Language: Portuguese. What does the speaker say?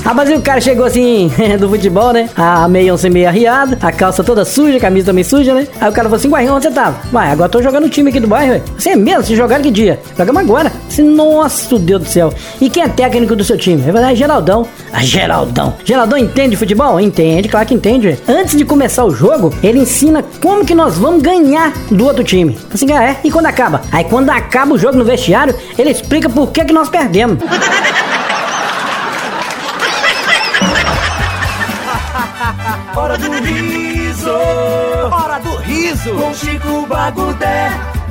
Rapaz, e o cara chegou assim, do futebol, né? A meião sem meia arriada, a calça toda suja, a camisa também suja, né? Aí o cara falou assim, uai, onde você tava? Uai, agora tô jogando no time aqui do bairro, ué. Você é mesmo? Vocês jogaram que dia? Jogamos agora. Assim, nossa, Deus do céu. E quem é técnico do seu time? Ele falou, Geraldão. Geraldão. Geraldão entende de futebol? Entende, claro que entende, ué. Antes de começar o jogo, ele ensina como que nós vamos ganhar do outro time. Assim, e quando acaba? Aí quando acaba o jogo no vestiário, ele explica por que nós perdemos. Hora do riso! Hora do riso! Com Chico Bagudé!